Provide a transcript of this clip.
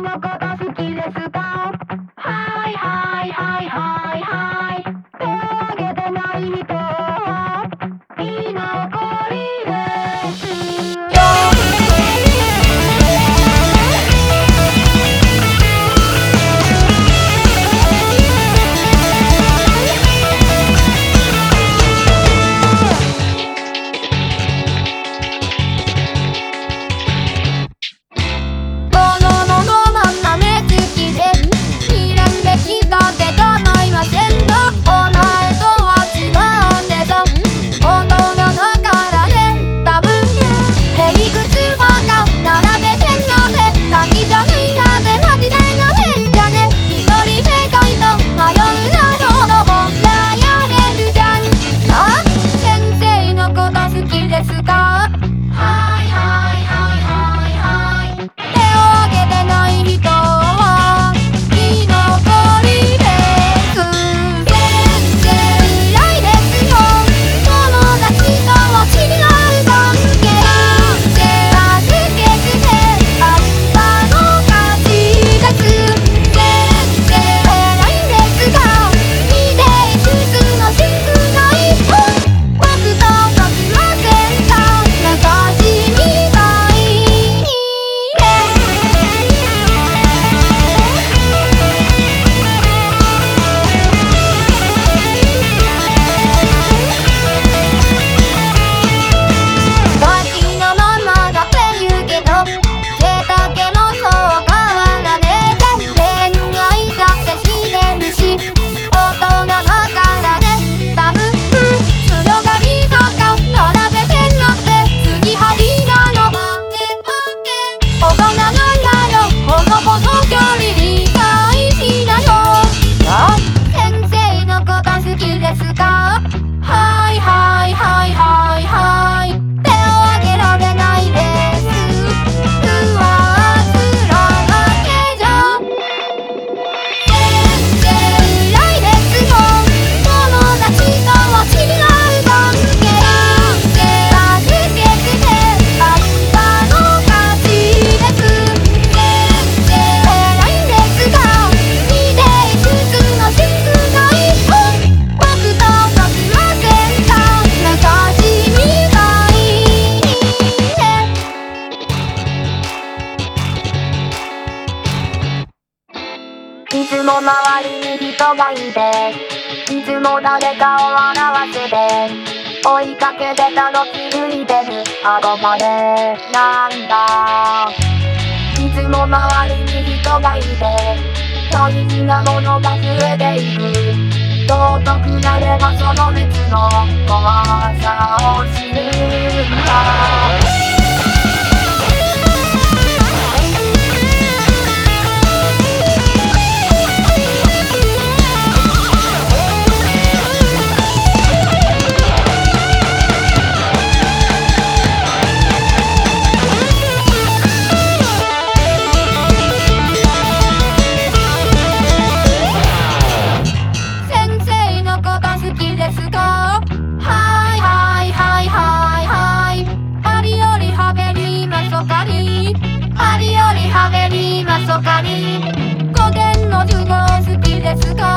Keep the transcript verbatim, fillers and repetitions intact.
のこと好きですか？はいはいはいはいはい。手を挙げてない人は居残りですよ。いつも周りに人がいて、いつも誰かを笑わせて、追いかけてたの気づいてる憧れなんだ。いつも周りに人がいて、大事なものが増えていく。尊くなればその熱の怖さを知るんだ。語源の授業好きですか？